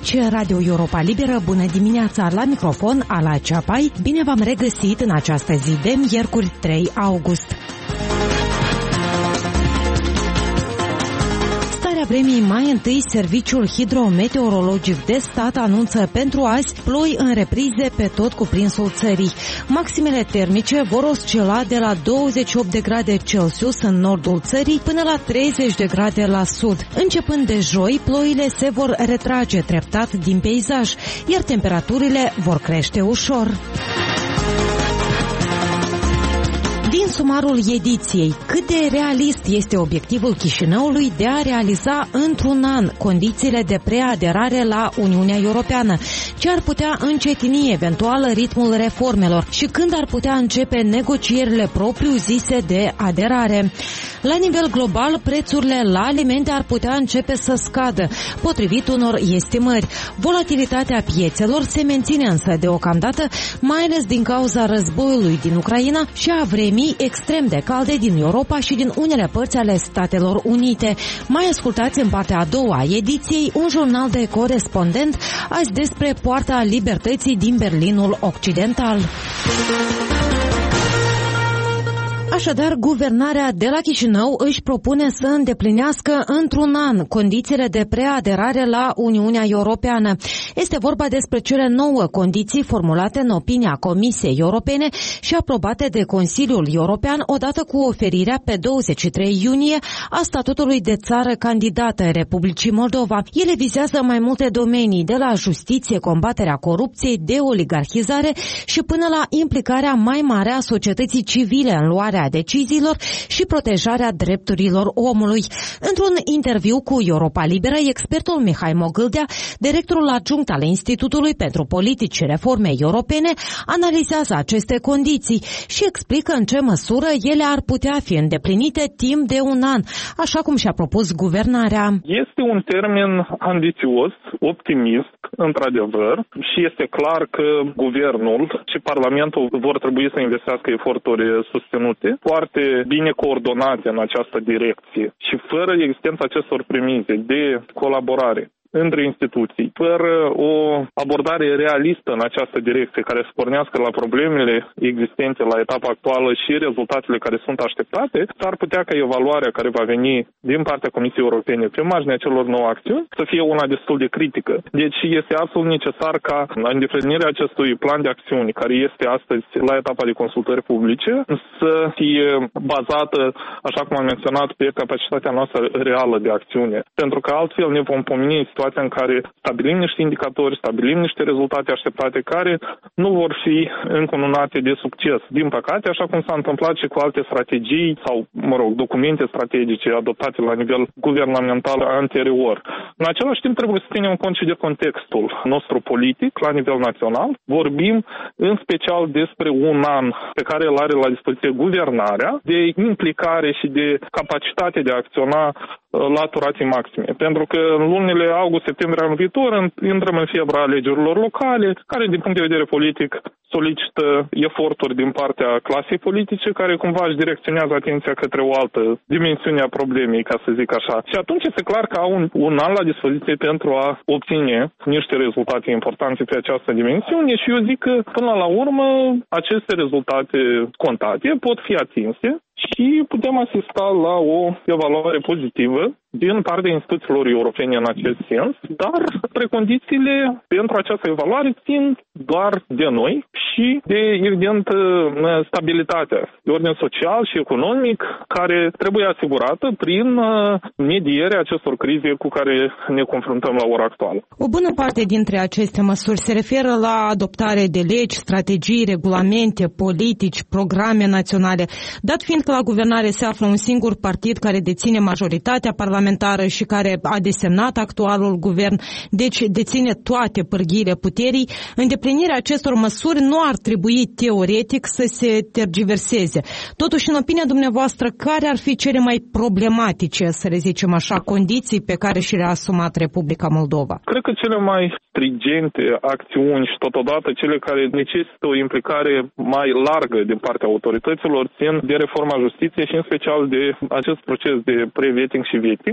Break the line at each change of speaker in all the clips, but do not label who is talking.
Aici Radio Europa Liberă, bună dimineața, la microfon Ala Ceapai. Bine v-am regăsit în această zi de miercuri 3 august. Vremii, mai întâi, Serviciul Hidrometeorologic de Stat anunță pentru azi ploi în reprize pe tot cuprinsul țării. Maximele termice vor oscila de la 28 de grade Celsius în nordul țării până la 30 de grade la sud. Începând de joi, ploile se vor retrage treptat din peisaj, iar temperaturile vor crește ușor. Din sumarul ediției, cât de realist este obiectivul Chișinăului de a realiza într-un an condițiile de preaderare la Uniunea Europeană, ce ar putea încetini eventual ritmul reformelor și când ar putea începe negocierile propriu-zise de aderare. La nivel global, prețurile la alimente ar putea începe să scadă, potrivit unor estimări. Volatilitatea piețelor se menține însă deocamdată, mai ales din cauza războiului din Ucraina și a vremii extrem de calde din Europa și din unele părți ale Statelor Unite. Mai ascultați în partea a doua a ediției un jurnal de corespondent azi despre Poarta Libertății din Berlinul Occidental. Așadar, guvernarea de la Chișinău își propune să îndeplinească într-un an condițiile de preaderare la Uniunea Europeană. Este vorba despre cele 9 condiții formulate în opinia Comisiei Europene și aprobate de Consiliul European odată cu oferirea pe 23 iunie a statutului de țară candidată Republicii Moldova. Ele vizează mai multe domenii, de la justiție, combaterea corupției, de oligarhizare și până la implicarea mai mare a societății civile în luarea deciziilor și protejarea drepturilor omului. Într-un interviu cu Europa Liberă, expertul Mihai Mogâldea, directorul adjunct al Institutului pentru Politici și Reforme Europene, analizează aceste condiții și explică în ce măsură ele ar putea fi îndeplinite timp de un an, așa cum și-a propus guvernarea.
Este un termen ambițios, optimist, într-adevăr, și este clar că guvernul și Parlamentul vor trebui să investească eforturi susținute, foarte bine coordonate în această direcție și fără existența acestor premize de colaborare între instituții, fără o abordare realistă în această direcție care să pornească la problemele existente la etapa actuală și rezultatele care sunt așteptate, s-ar putea ca evaluarea care va veni din partea Comisiei Europene pe marginea celor 9 acțiuni să fie una destul de critică. Deci este absolut necesar ca îndeplinirea acestui plan de acțiuni, care este astăzi la etapa de consultări publice, să fie bazată, așa cum am menționat, pe capacitatea noastră reală de acțiune. Pentru că altfel ne vom pomeni situația în care stabilim niște indicatori, stabilim niște rezultate așteptate care nu vor fi încununate de succes. Din păcate, așa cum s-a întâmplat și cu alte strategii sau, documente strategice adoptate la nivel guvernamental anterior. În același timp, trebuie să ținem cont și de contextul nostru politic la nivel național. Vorbim în special despre un an pe care îl are la dispoziție guvernarea, de implicare și de capacitate de a acționa la turații maxime. Pentru că în lunile august-septembrie anul viitor intrăm în febra alegerilor locale, care din punct de vedere politic solicită eforturi din partea clasei politice, care cumva își direcționează atenția către o altă dimensiune a problemei, ca să zic așa. Și atunci este clar că au un an la dispoziție pentru a obține niște rezultate importante pe această dimensiune și eu zic că până la urmă aceste rezultate contate pot fi atinse și putem asista la o evaluare pozitivă din partea instituțiilor europene în acest sens, dar precondițiile pentru această evaluare țin doar de noi și de, evident, stabilitatea de ordine social și economic care trebuie asigurată prin medierea acestor crize cu care ne confruntăm la ora actuală.
O bună parte dintre aceste măsuri se referă la adoptare de legi, strategii, regulamente, politici, programe naționale. Dat fiind că la guvernare se află un singur partid care deține majoritatea parlamentară și care a desemnat actualul guvern, deci deține toate pârghiile puterii, îndeplinirea acestor măsuri nu ar trebui teoretic să se tergiverseze. Totuși, în opinia dumneavoastră, care ar fi cele mai problematice, să le zicem așa, condiții pe care și le-a asumat Republica Moldova?
Cred că cele mai stringente acțiuni și totodată cele care necesită o implicare mai largă din partea autorităților țin de reforma justiției și în special de acest proces de pre-vetting și vetting,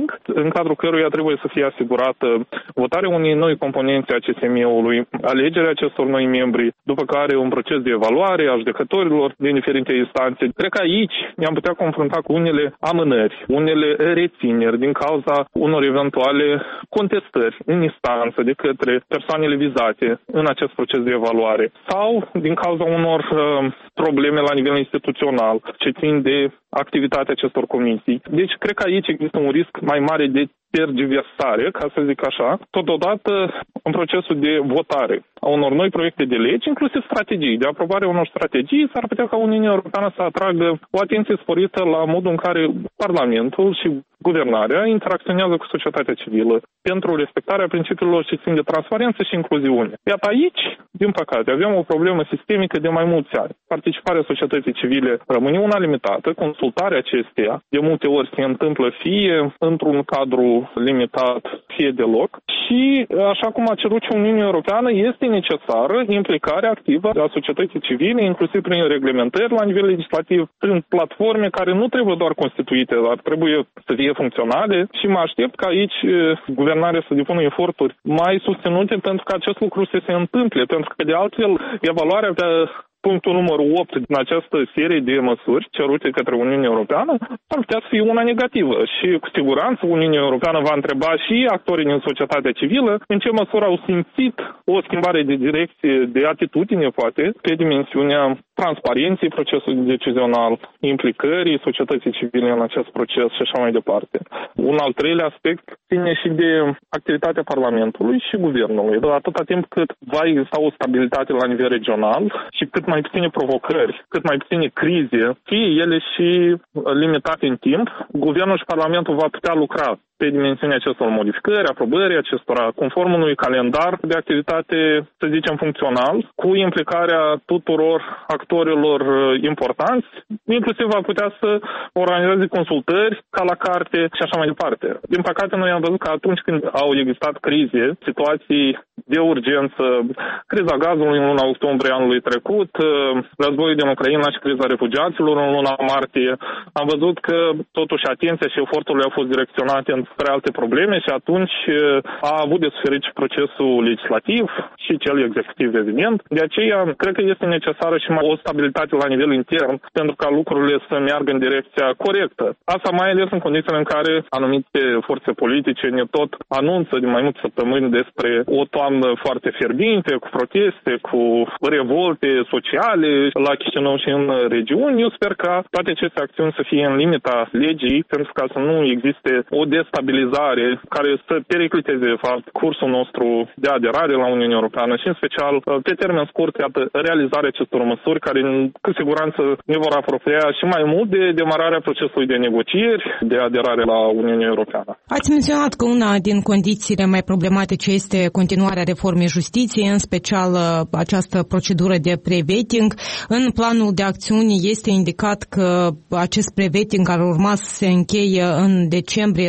vetting, în cadrul căruia trebuie să fie asigurată votarea unei noi componențe a CSM-ului, alegerea acestor noi membri, după care un proces de evaluare a judecătorilor din diferite instanțe. Cred că aici ne-am putea confrunta cu unele amânări, unele rețineri din cauza unor eventuale contestări în instanță de către persoanele vizate în acest proces de evaluare sau din cauza unor probleme la nivel instituțional ce țin de activitatea acestor comisii. Deci, cred că aici există un risc mai mare de tergiversare, ca să zic așa, totodată în procesul de votare a unor noi proiecte de legi, inclusiv strategii. De aprobare unor strategii, s-ar putea ca Uniunea Europeană să atragă o atenție sporită la modul în care Parlamentul și guvernarea interacționează cu societatea civilă pentru respectarea principiilor ce țin de transparență și incluziune. Iată aici, din păcate, avem o problemă sistemică de mai mulți ani. Participarea societății civile rămâne una limitată, consultarea acesteia de multe ori se întâmplă fie într-un cadru limitat, fie deloc. Și, așa cum a cerut și Uniunea Europeană, este necesară implicarea activă a societății civile, inclusiv prin reglementări la nivel legislativ, prin platforme care nu trebuie doar constituite, dar trebuie să fie funcționale și mă aștept ca aici guvernarea să depună eforturi mai susținute pentru că acest lucru să se întâmple, pentru că de altfel evaluarea pe punctul numărul 8 din această serie de măsuri cerute către Uniunea Europeană ar putea să fie una negativă și cu siguranță Uniunea Europeană va întreba și actorii din societatea civilă în ce măsură au simțit o schimbare de direcție, de atitudine poate, pe dimensiunea transparenței procesului decizional, implicării societății civile în acest proces și așa mai departe. Un al treilea aspect ține și de activitatea Parlamentului și Guvernului. Atâta timp cât va exista o stabilitate la nivel regional și cât mai puține provocări, cât mai puține crize, fie ele și limitate în timp, Guvernul și Parlamentul va putea lucra pe dimensiunea acestor modificări, aprobări acestora, conform unui calendar de activitate, să zicem, funcțional, cu implicarea tuturor actorilor importanți, inclusiv va putea să organizeze consultări ca la carte și așa mai departe. Din păcate, noi am văzut că atunci când au existat crize, situații de urgență, criza gazului în luna octombrie anului trecut, războiul din Ucraina și criza refugiaților în luna martie, am văzut că totuși atenția și eforturile au fost direcționate spre alte probleme și atunci a avut de suferit și procesul legislativ și cel executiv, evident. De aceea, cred că este necesară și o stabilitate la nivel intern pentru ca lucrurile să meargă în direcția corectă. Asta mai ales în condițiile în care anumite forțe politice ne tot anunță de mai multe săptămâni despre o toamnă foarte fierbinte, cu proteste, cu revolte sociale la Chișinău și în regiuni. Eu sper ca toate aceste acțiuni să fie în limita legii pentru ca să nu existe o destabilizare care să pericliteze, de fapt, cursul nostru de aderare la Uniunea Europeană și, în special, pe termen scurt, iată, realizarea acestor măsuri care, cu siguranță, ne vor apropia și mai mult de demararea procesului de negocieri de aderare la Uniunea Europeană.
Ați menționat că una din condițiile mai problematice este continuarea reformei justiției, în special această procedură de pre-vetting. În planul de acțiuni este indicat că acest pre-vetting ar urma să se încheie în decembrie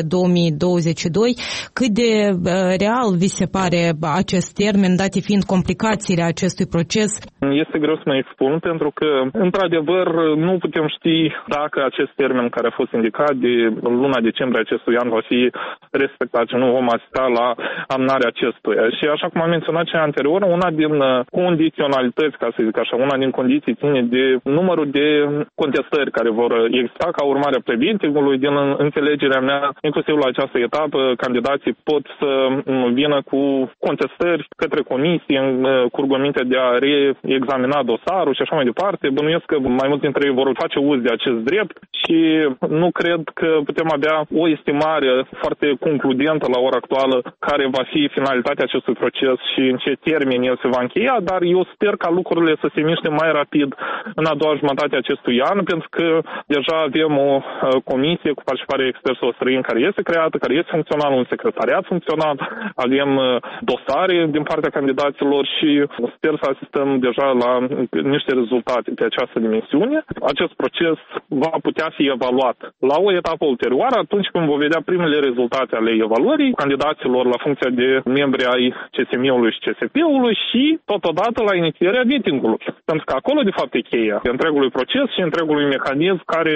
2022. Cât de real vi se pare acest termen, date fiind complicațiile acestui proces?
Este greu să mă expun, pentru că, într-adevăr, nu putem ști dacă acest termen care a fost indicat de luna decembrie acestui an va fi respectat și nu vom asista la amânarea acestuia. Și așa cum am menționat și anterior, una din condiționalități, ca să zic așa, una din condiții ține de numărul de contestări care vor exista ca urmare a pre-vetting-ului. Din înțelegerea mea, inclusiv la această etapă, candidații pot să vină cu contestări către comisie cu rugămintea de a reexamina dosarul și așa mai departe. Bănuiesc că mai mulți dintre ei vor face uz de acest drept și nu cred că putem avea o estimare foarte concludentă la ora actuală care va fi finalitatea acestui proces și în ce termen el se va încheia, dar eu sper ca lucrurile să se miște mai rapid în a doua jumătate a acestui an, pentru că deja avem o comisie cu participare experților străini care este creată, care este funcțional, un secretariat funcțional, avem dosare din partea candidaților și sper să asistăm deja la niște rezultate pe această dimensiune. Acest proces va putea fi evaluat la o etapă ulterioară, atunci când vom vedea primele rezultate ale evaluării candidaților la funcția de membri ai CSM-ului și CSP-ului și, totodată, la inițierea vetting-ului. Pentru că acolo, de fapt, e cheia întregului proces și întregului mecanism care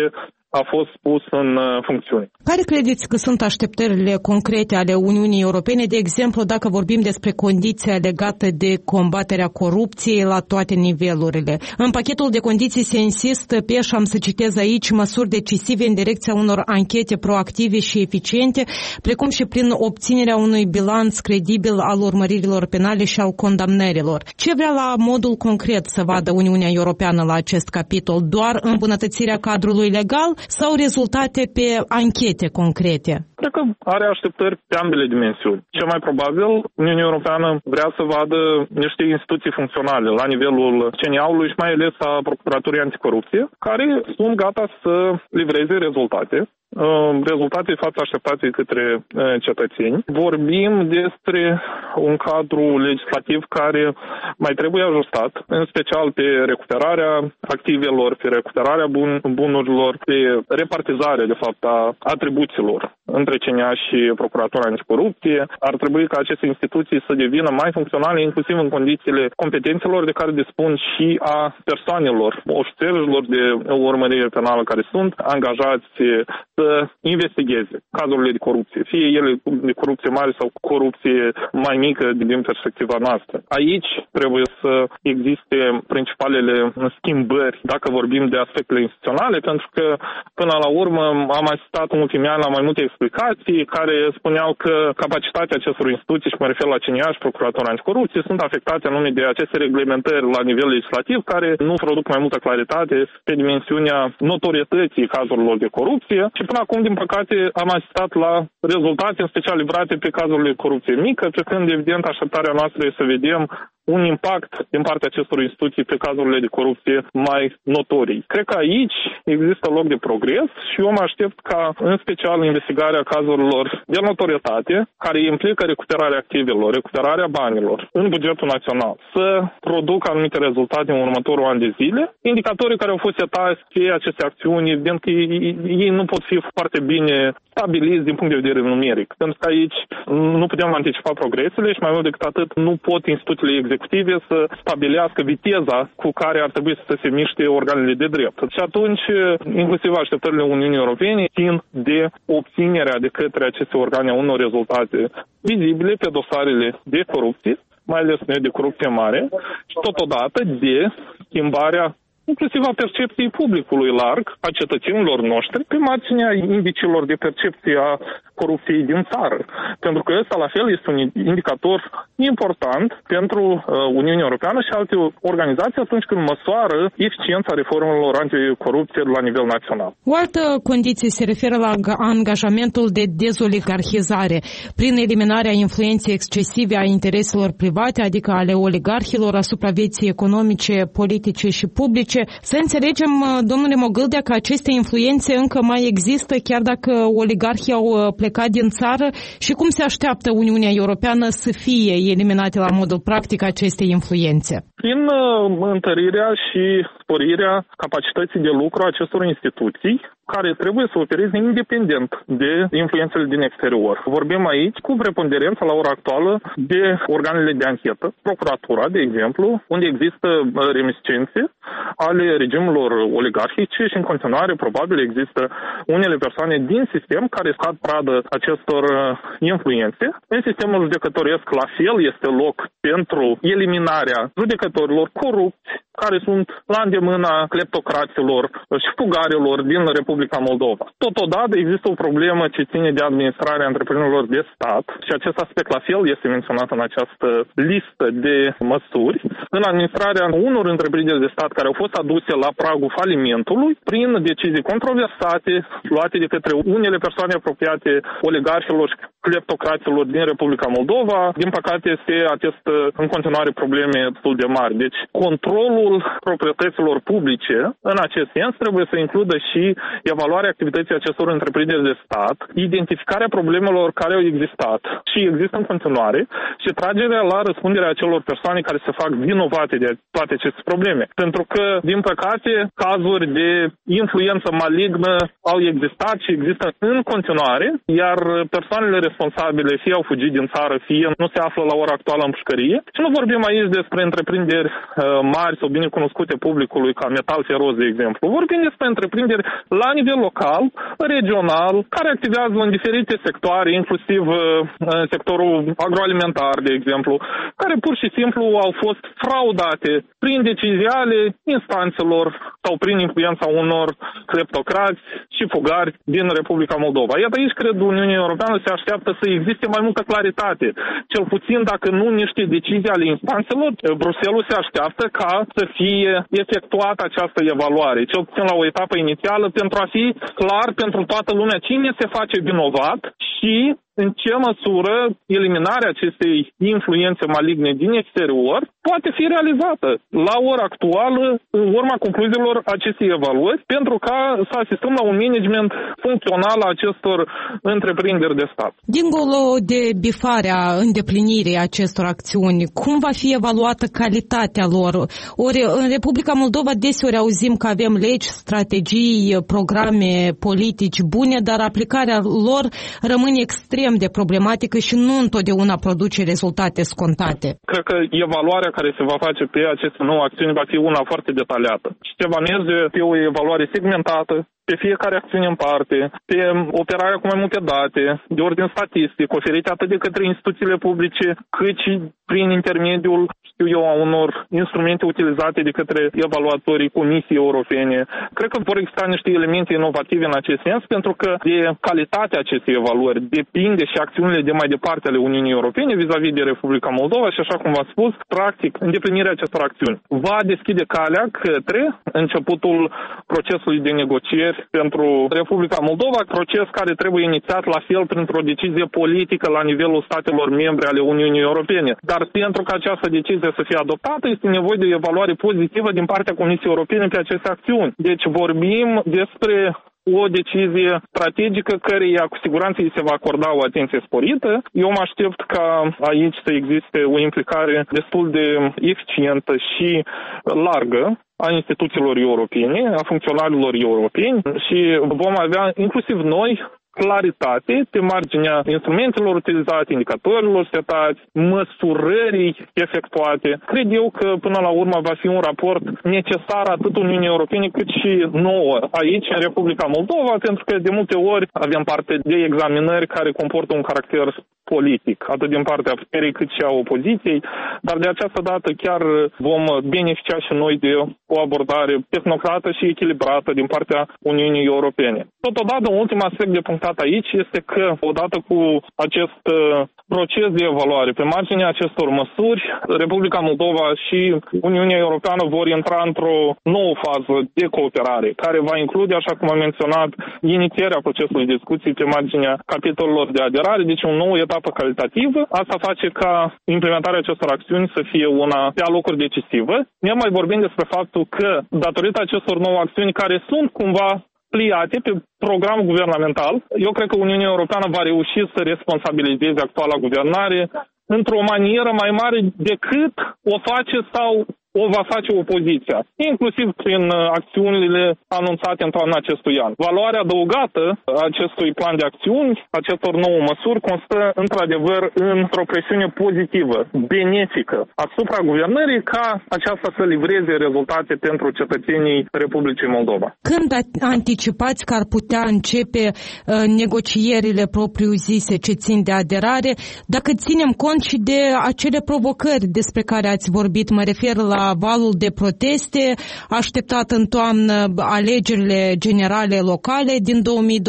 a fost pus în funcțiune.
Care credeți că sunt așteptările concrete ale Uniunii Europene, de exemplu, dacă vorbim despre condiția legată de combaterea corupției la toate nivelurile? În pachetul de condiții se insistă pe, și am să citez aici, măsuri decisive în direcția unor anchete proactive și eficiente, precum și prin obținerea unui bilanț credibil al urmăririlor penale și al condamnărilor. Ce vrea la modul concret să vadă Uniunea Europeană la acest capitol? Doar îmbunătățirea cadrului legal sau rezultate pe anchete concrete?
Cred că are așteptări pe ambele dimensiuni. Cel mai probabil, Uniunea Europeană vrea să vadă niște instituții funcționale la nivelul CNA-ului și mai ales a Procuraturii Anticorupție, care sunt gata să livreze rezultate față așteptate către cetățeni. Vorbim despre un cadru legislativ care mai trebuie ajustat, în special pe recuperarea activelor, pe recuperarea bunurilor, pe repartizarea, de fapt, a atribuțiilor între CNA și Procuratura Anticorupție. Ar trebui ca aceste instituții să devină mai funcționale, inclusiv în condițiile competențelor de care dispun și a persoanelor, ofițerilor de urmărire penală care sunt angajați să investigheze cazurile de corupție, fie ele de corupție mare sau corupție mai mică din perspectiva noastră. Aici trebuie să existe principalele schimbări, dacă vorbim de aspectele instituționale, pentru că până la urmă am asistat în ultimii ani la mai multe explicații care spuneau că capacitatea acestor instituții, și mă refer la CNA și Procuratura Anticorupție, sunt afectate anume de aceste reglementări la nivel legislativ care nu produc mai multă claritate pe dimensiunea notorietății cazurilor de corupție și până acum, din păcate, am asistat la rezultate, în special livrate pe cazurile de corupție mică, pe când, evident, așteptarea noastră este să vedem un impact din partea acestor instituții pe cazurile de corupție mai notorii. Cred că aici există loc de progres și eu mă aștept ca, în special, investigarea cazurilor de notorietate, care implică recuperarea activelor, recuperarea banilor în bugetul național, să producă anumite rezultate în următorul an de zile. Indicatorii care au fost setați pe aceste acțiuni, evident că ei nu pot fi foarte bine stabiliți din punct de vedere numeric. Pentru că aici nu putem anticipa progresele și mai mult decât atât nu pot instituțiile executive să stabilească viteza cu care ar trebui să se miște organele de drept. Și atunci, inclusiv așteptările Uniunii Europene țin de obținerea de către aceste organe a unor rezultate vizibile pe dosarele de corupție, mai ales de corupție mare, și totodată de schimbarea inclusiv a percepției publicului larg, a cetățenilor noștri, pe marginea indicilor de percepție a corupției din țară. Pentru că ăsta, la fel, este un indicator important pentru Uniunea Europeană și alte organizații atunci când măsoară eficiența reformelor anticorupție la nivel național.
O altă condiție se referă la angajamentul de dezoligarhizare prin eliminarea influenței excesive a intereselor private, adică ale oligarhilor, asupra vieții economice, politice și publice. Să înțelegem, domnule Mogâldea, că aceste influențe încă mai există, chiar dacă oligarhii au plecat din țară, și cum se așteaptă Uniunea Europeană să fie eliminate la modul practic aceste influențe?
Prin întărirea și sporirea capacității de lucru a acestor instituții, care trebuie să opereze independent de influențele din exterior. Vorbim aici cu preponderență la ora actuală de organele de anchetă, procuratura, de exemplu, unde există reminiscențe ale regimurilor oligarhice și în continuare probabil există unele persoane din sistem care scad pradă acestor influențe. În sistemul judecătoresc la fel este loc pentru eliminarea judecătorilor corupți care sunt la îndemâna cleptocraților și fugarilor din Republica Moldova. Totodată există o problemă ce ține de administrarea întreprinderilor de stat și acest aspect la fel este menționat în această listă de măsuri. În administrarea unor întreprinderi de stat care au fost aduse la pragul falimentului prin decizii controversate luate de către unele persoane apropiate oligarhilor și cleptocraților din Republica Moldova. Din păcate se atestă în continuare probleme destul de mari. Deci controlul proprietăților publice în acest sens trebuie să includă și evaluarea activității acestor întreprinderi de stat, identificarea problemelor care au existat și există în continuare și tragerea la răspunderea acelor persoane care se fac vinovate de toate aceste probleme. Pentru că, din păcate, cazuri de influență malignă au existat și există în continuare, iar persoanele responsabile fie au fugit din țară, fie nu se află la ora actuală în pușcărie. Și nu vorbim aici despre întreprinderi întreprinderi mari sau bine cunoscute publicului ca Metal Feroz, de exemplu. Vorbim despre întreprinderi la nivel local, regional, care activează în diferite sectoare, inclusiv în sectorul agroalimentar, de exemplu, care pur și simplu au fost fraudate prin decizii ale instanțelor sau prin influența unor cleptocrați și fugari din Republica Moldova. Iată aici, cred, Uniunea Europeană se așteaptă să existe mai multă claritate. Cel puțin, dacă nu niște decizii ale instanțelor, Bruxelles se așteaptă ca să fie efectuată această evaluare, cel puțin la o etapă inițială, pentru a fi clar pentru toată lumea cine se face vinovat și în ce măsură eliminarea acestei influențe maligne din exterior poate fi realizată la ora actuală, în urma concluziilor acestei evaluări, pentru ca să asistăm la un management funcțional a acestor întreprinderi de stat.
Dincolo de bifarea îndeplinirii acestor acțiuni, cum va fi evaluată calitatea lor? Ori în Republica Moldova deseori auzim că avem legi, strategii, programe politici bune, dar aplicarea lor rămâne extrem de problematică și nu întotdeauna produce rezultate scontate.
Cred că evaluarea care se va face pe aceste nouă acțiuni va fi una foarte detaliată și se va merge pe o evaluare segmentată, pe fiecare acțiune în parte, pe operarea cu mai multe date, de ordin statistic, oferite atât de către instituțiile publice, cât și prin intermediul, a unor instrumente utilizate de către evaluatorii Comisiei Europene. Cred că vor exista niște elemente inovative în acest sens, pentru că de calitatea acestei evaluări depinde și acțiunile de mai departe ale Uniunii Europene vis-a-vis de Republica Moldova și, așa cum v-am spus, practic, îndeplinirea acestor acțiuni va deschide calea către începutul procesului de negocieri pentru Republica Moldova, proces care trebuie inițiat la fel printr-o decizie politică la nivelul statelor membre ale Uniunii Europene. Dar pentru că această decizie să fie adoptată, este nevoie de o evaluare pozitivă din partea Comisiei Europene pe aceste acțiuni. Deci vorbim despre o decizie strategică căreia cu siguranță îi se va acorda o atenție sporită. Eu mă aștept ca aici să existe o implicare destul de eficientă și largă a instituțiilor europene, a funcționarilor europeni și vom avea inclusiv noi claritate pe marginea instrumentelor utilizate, indicatorilor setați, măsurării efectuate. Cred eu că până la urmă va fi un raport necesar atât Uniunii Europene cât și nouă aici în Republica Moldova, pentru că de multe ori avem parte de examinări care comportă un caracter politic, atât din partea puterii cât și a opoziției, dar de această dată chiar vom beneficia și noi de o abordare tehnocrată și echilibrată din partea Uniunii Europene. Totodată, un ultim aspect de punctat aici este că, odată cu acest proces de evaluare, pe marginea acestor măsuri, Republica Moldova și Uniunea Europeană vor intra într-o nouă fază de cooperare, care va include, așa cum am menționat, inițierea procesului de discuții pe marginea capitolelor de aderare, deci o nouă etapă calitativă. Asta face ca implementarea acestor acțiuni să fie una pe alocuri decisivă. Ne mai vorbim despre faptul că, datorită acestor nouă acțiuni care sunt cumva pliate pe program guvernamental, eu cred că Uniunea Europeană va reuși să responsabilizeze actuala guvernare într-o manieră mai mare decât o face sau o va face opoziția, inclusiv prin acțiunile anunțate în toamna acestui an. Valoarea adăugată a acestui plan de acțiuni, acestor nouă măsuri, constă într-adevăr într-o presiune pozitivă, benefică asupra guvernării ca aceasta să livreze rezultate pentru cetățenii Republicii Moldova.
Când anticipați că ar putea începe negocierile propriu-zise ce țin de aderare, dacă ținem cont și de acele provocări despre care ați vorbit, mă refer la valul de proteste așteptat în toamnă, alegerile generale locale din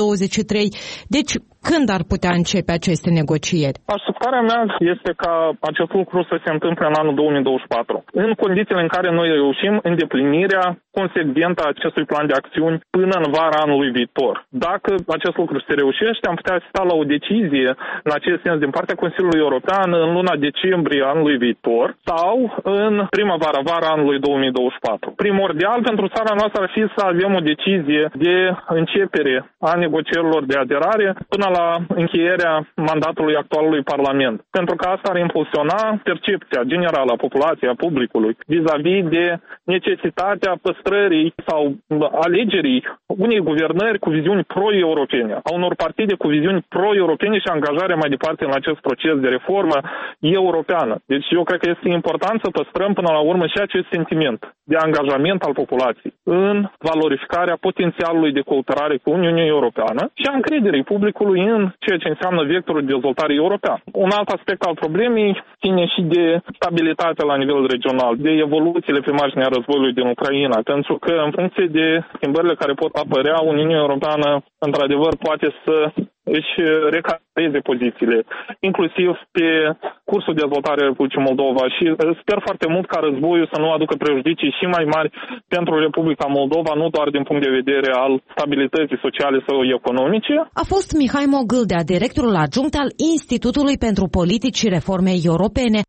2023. Deci, când ar putea începe aceste negocieri?
Așteptarea mea este ca acest lucru să se întâmple în anul 2024, în condițiile în care noi reușim îndeplinirea consecventă a acestui plan de acțiuni până în vara anului viitor. Dacă acest lucru se reușește, am putea asista la o decizie în acest sens din partea Consiliului European în luna decembrie anului viitor sau în vara anului 2024. Primordial pentru țara noastră ar fi să avem o decizie de începere a negocierilor de aderare până la încheierea mandatului actualului Parlament. Pentru că asta ar impulsiona percepția generală a populației, a publicului, vis-a-vis de necesitatea păstrării păstrării sau alegerii unei guvernări cu viziuni pro-europene, a unor partide cu viziuni pro-europene și angajare mai departe în acest proces de reformă europeană. Deci eu cred că este important să păstrăm până la urmă și acest sentiment de angajament al populației în valorificarea potențialului de cooperare cu Uniunea Europeană și a încrederii publicului în ceea ce înseamnă vectorul de dezvoltare european. Un alt aspect al problemei ține și de stabilitatea la nivel regional, de evoluțiile pe marginea războiului din Ucraina, pentru că în funcție de schimbările care pot apărea, Uniunea Europeană într-adevăr poate să își recadreze pozițiile, inclusiv pe cursul de dezvoltare a Republicii Moldova și sper foarte mult ca războiul să nu aducă prejudicii și mai mari pentru Republica Moldova, nu doar din punct de vedere al stabilității sociale sau economice.
A fost Mihai Mogâldea, directorul adjunct al Institutului pentru Politici și Reforme Europene.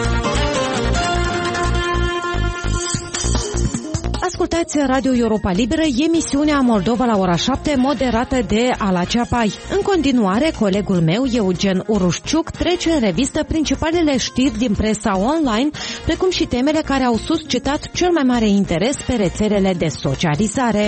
Ascultați Radio Europa Liberă, emisiunea Moldova la ora 7, moderată de Ala Ceapai. În continuare, colegul meu, Eugen Urușciuc, trece în revistă principalele știri din presa online, precum și temele care au suscitat cel mai mare interes pe rețelele de socializare.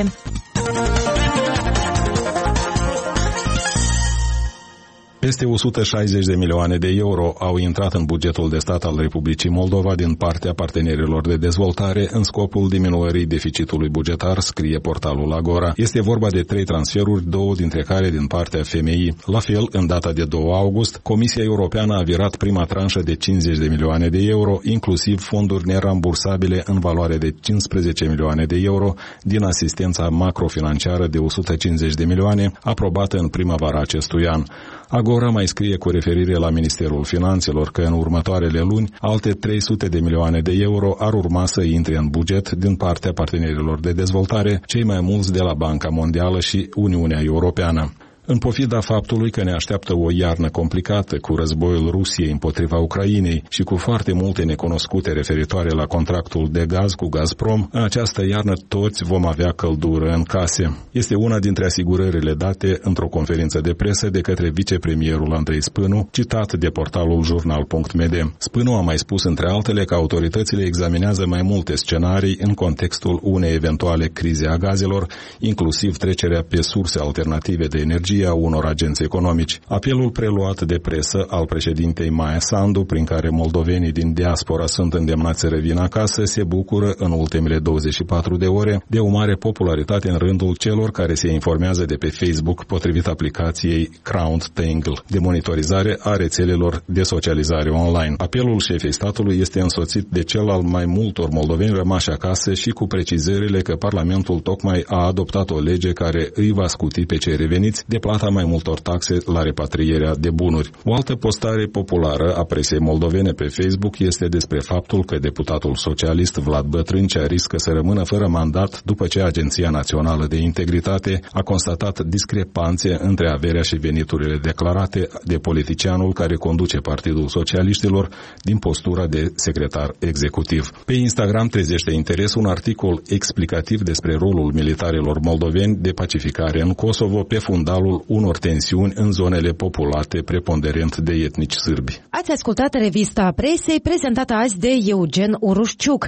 Peste 160 de milioane de euro au intrat în bugetul de stat al Republicii Moldova din partea partenerilor de dezvoltare în scopul diminuării deficitului bugetar, scrie portalul Agora. Este vorba de 3 transferuri, 2 dintre care din partea FMI. La fel, în data de 2 august, Comisia Europeană a virat prima tranșă de 50 de milioane de euro, inclusiv fonduri nerambursabile în valoare de 15 milioane de euro din asistența macrofinanciară de 150 de milioane, aprobată în primăvara acestui an. Agora mai scrie cu referire la Ministerul Finanțelor că în următoarele luni alte 300 de milioane de euro ar urma să intre în buget din partea partenerilor de dezvoltare, cei mai mulți de la Banca Mondială și Uniunea Europeană. În pofida faptului că ne așteaptă o iarnă complicată cu războiul Rusiei împotriva Ucrainei și cu foarte multe necunoscute referitoare la contractul de gaz cu Gazprom, în această iarnă toți vom avea căldură în case. Este una dintre asigurările date într-o conferință de presă de către vicepremierul Andrei Spânu, citat de portalul jurnal.md. Spânu a mai spus între altele că autoritățile examinează mai multe scenarii în contextul unei eventuale crize a gazelor, inclusiv trecerea pe surse alternative de energie a unor agenți economici. Apelul preluat de presă al președintei Maia Sandu, prin care moldovenii din diaspora sunt îndemnați să revină acasă, se bucură în ultimele 24 de ore de o mare popularitate în rândul celor care se informează de pe Facebook, potrivit aplicației Crown Tangle de monitorizare a rețelelor de socializare online. Apelul șefei statului este însoțit de cel al mai multor moldoveni rămași acasă și cu precizările că Parlamentul tocmai a adoptat o lege care îi va scuti pe cei reveniți de plata mai multor taxe la repatrierea de bunuri. O altă postare populară a presei moldovene pe Facebook este despre faptul că deputatul socialist Vlad Bătrâncea riscă să rămână fără mandat după ce Agenția Națională de Integritate a constatat discrepanțe între averea și veniturile declarate de politicianul care conduce Partidul Socialiștilor din postura de secretar executiv. Pe Instagram trezește interes un articol explicativ despre rolul militarilor moldoveni de pacificare în Kosovo pe fundalul unor tensiuni în zonele populate preponderent de etnici sârbi.
Ați ascultat revista presei prezentată azi de Eugen Urușciuc.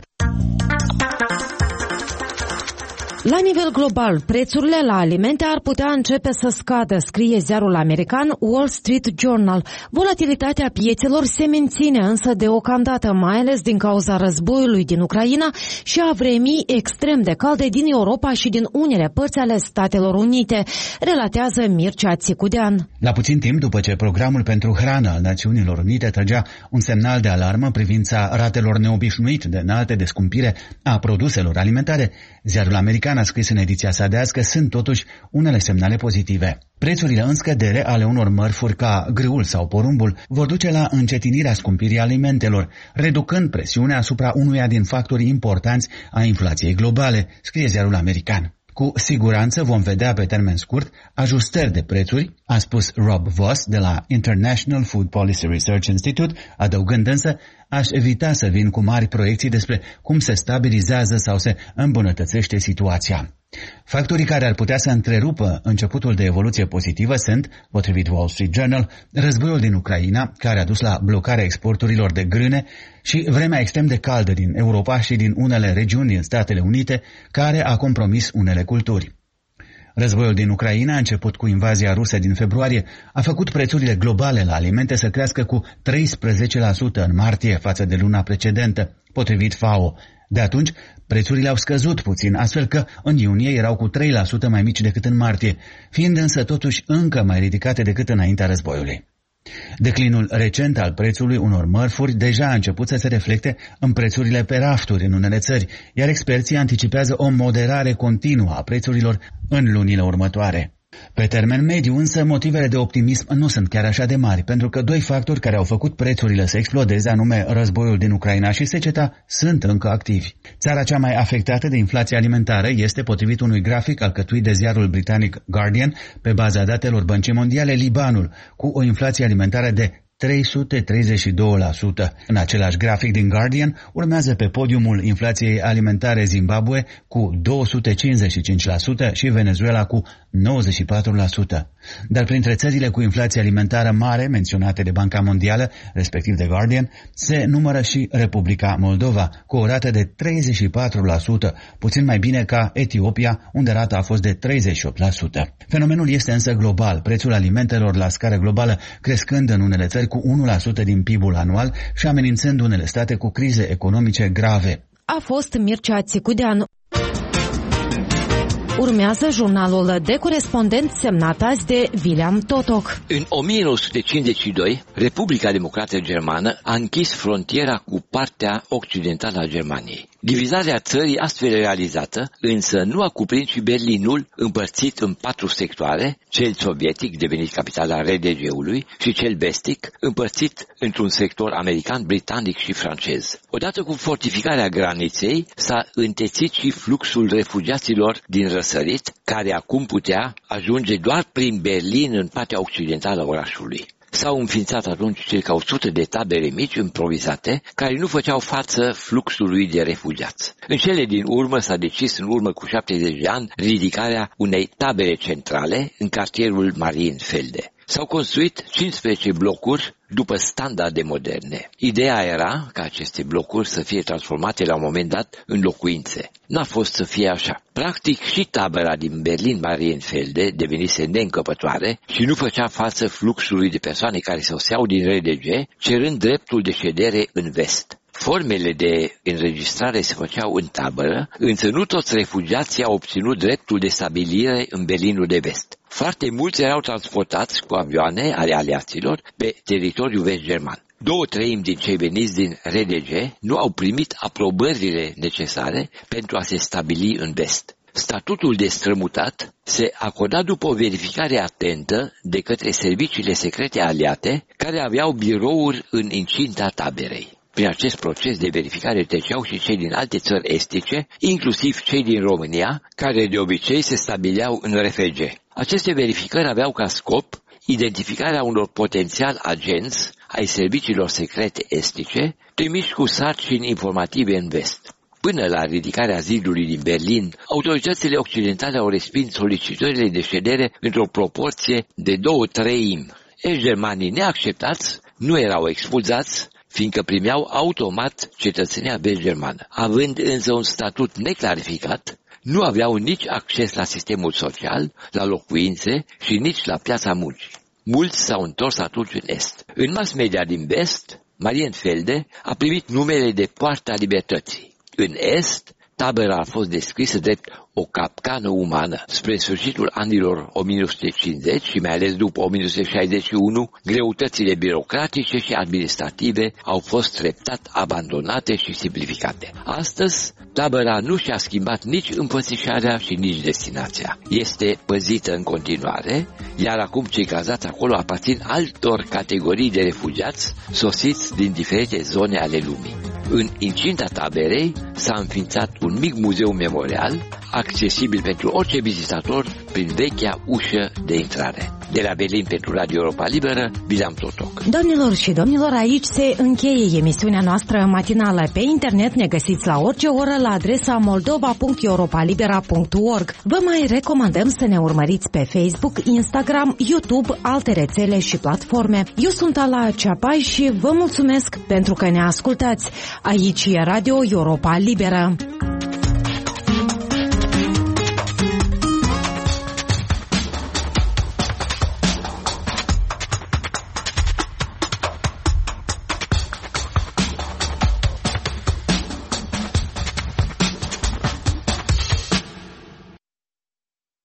La nivel global, prețurile la alimente ar putea începe să scadă, scrie ziarul american Wall Street Journal. Volatilitatea piețelor se menține însă deocamdată, mai ales din cauza războiului din Ucraina și a vremii extrem de calde din Europa și din unele părți ale Statelor Unite, relatează Mircea Țicudean.
La puțin timp după ce programul pentru hrană al Națiunilor Unite trăgea un semnal de alarmă în privința ratelor neobișnuit de înalte de scumpire a produselor alimentare, ziarul american a scris în ediția sa de azi că sunt totuși unele semnale pozitive. Prețurile în scădere ale unor mărfuri ca grâul sau porumbul vor duce la încetinirea scumpirii alimentelor, reducând presiunea asupra unuia din factorii importanți a inflației globale, scrie ziarul american. Cu siguranță vom vedea pe termen scurt ajustări de prețuri, a spus Rob Voss de la International Food Policy Research Institute, adăugând însă: aș evita să vin cu mari proiecții despre cum se stabilizează sau se îmbunătățește situația. Factorii care ar putea să întrerupă începutul de evoluție pozitivă sunt, potrivit Wall Street Journal, războiul din Ucraina, care a dus la blocarea exporturilor de grâne, și vremea extrem de caldă din Europa și din unele regiuni din Statele Unite, care a compromis unele culturi. Războiul din Ucraina, a început cu invazia rusă din februarie, a făcut prețurile globale la alimente să crească cu 13% în martie față de luna precedentă, potrivit FAO. De atunci, prețurile au scăzut puțin, astfel că în iunie erau cu 3% mai mici decât în martie, fiind însă totuși încă mai ridicate decât înaintea războiului. Declinul recent al prețului unor mărfuri deja a început să se reflecte în prețurile pe rafturi în unele țări, iar experții anticipează o moderare continuă a prețurilor în lunile următoare. Pe termen mediu însă, motivele de optimism nu sunt chiar așa de mari, pentru că doi factori care au făcut prețurile să explodeze, anume războiul din Ucraina și seceta, sunt încă activi. Țara cea mai afectată de inflație alimentară este, potrivit unui grafic alcătuit de ziarul britanic Guardian, pe baza datelor Băncii Mondiale, Libanul, cu o inflație alimentară de 332%. În același grafic din Guardian urmează pe podiumul inflației alimentare Zimbabwe cu 255% și Venezuela cu 94%. Dar printre țările cu inflație alimentară mare menționate de Banca Mondială, respectiv de Guardian, se numără și Republica Moldova, cu o rată de 34%, puțin mai bine ca Etiopia, unde rata a fost de 38%. Fenomenul este însă global, prețul alimentelor la scară globală crescând în unele țări cu 1% din PIB-ul anual și amenințând unele state cu crize economice grave.
A fost Mircea Țicudean. Urmează jurnalul de corespondent semnat azi de William Totoc.
În 1952, Republica Democrată Germană a închis frontiera cu partea occidentală a Germaniei. Divizarea țării astfel realizată, însă nu a cuprins și Berlinul, împărțit în 4 sectoare, cel sovietic, devenit capitala RDG-ului, și cel vestic, împărțit într-un sector american, britanic și francez. Odată cu fortificarea graniței, s-a întețit și fluxul refugiaților din răsărit, care acum putea ajunge doar prin Berlin în partea occidentală a orașului. S-au înființat atunci circa 100 de tabere mici improvizate, care nu făceau față fluxului de refugiați. În cele din urmă s-a decis, în urmă cu 70 de ani, ridicarea unei tabere centrale în cartierul Marienfelde. S-au construit 15 blocuri după standarde moderne. Ideea era ca aceste blocuri să fie transformate la un moment dat în locuințe. N-a fost să fie așa. Practic și tabăra din Berlin-Marienfelde devenise neîncăpătoare și nu făcea față fluxului de persoane care soseau din RDG, cerând dreptul de ședere în vest. Formele de înregistrare se făceau în tabără, însă nu toți refugiații au obținut dreptul de stabilire în Berlinul de vest. Foarte mulți erau transportați cu avioane ale aliaților pe teritoriul vest-german. 2/3 din cei veniți din RDG nu au primit aprobările necesare pentru a se stabili în vest. Statutul de strămutat se acorda după o verificare atentă de către serviciile secrete aliate, care aveau birouri în incinta taberei. Prin acest proces de verificare treceau și cei din alte țări estice, inclusiv cei din România, care de obicei se stabileau în RFG. Aceste verificări aveau ca scop identificarea unor potențial agenți ai serviciilor secrete estice, trimiși cu sarcini informative în vest. Până la ridicarea zidului din Berlin, autoritățile occidentale au respins solicitările de ședere într-o proporție de 2/3. Germanii neacceptați nu erau expulzați, fiindcă primeau automat cetățenia vest-germană. Având însă un statut neclarificat, nu aveau nici acces la sistemul social, la locuințe și nici la piața muncii. Mulți s-au întors atunci în est. În mass media din vest, Marienfelde a primit numele de Poarta Libertății. În est, tabăra a fost descrisă drept o capcană umană. Spre sfârșitul anilor 1950 și mai ales după 1961, greutățile birocratice și administrative au fost treptat abandonate și simplificate. Astăzi, tabăra nu și-a schimbat nici înfățișarea și nici destinația. Este păzită în continuare, iar acum cei cazați acolo aparțin altor categorii de refugiați sosiți din diferite zone ale lumii. În incinta taberei s-a înființat un mic muzeu memorial, accesibil pentru orice vizitator prin vechea ușă de intrare. De la Berlin pentru Radio Europa Liberă, Bileam Totoc.
Doamnelor și domnilor, aici se încheie emisiunea noastră matinală. Pe internet ne găsiți la orice oră la adresa moldova.europalibera.org. Vă mai recomandăm să ne urmăriți pe Facebook, Instagram, YouTube, alte rețele și platforme. Eu sunt Ala Ceapai și vă mulțumesc pentru că ne ascultați. Aici e Radio Europa Liberă.